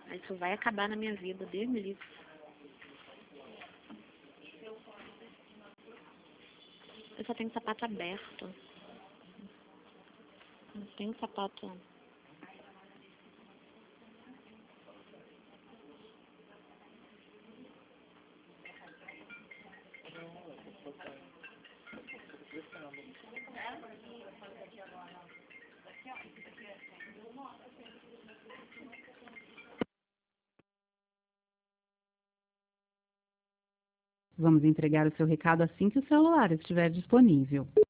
Isso vai acabar na minha vida, Deus me livre. Eu só tenho sapato aberto. Não tenho sapato. Vamos entregar o seu recado assim que o celular estiver disponível.